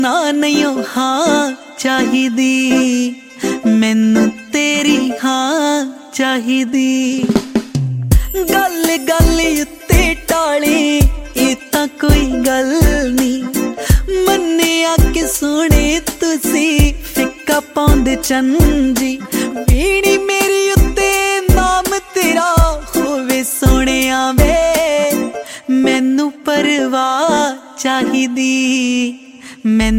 ना नहीं हाँ चाहिदी, मैनू तेरी हाँ चाहिदी। गल गल उत्ते टाले ये तां कोई गल नी, मन्निया कि सोने तुसी फिक्का पाउंदे चंजी। पीड़ी मेरी उत्ते नाम तेरा होवे सोहणिया वे, मैनू परवाह चाहिदी।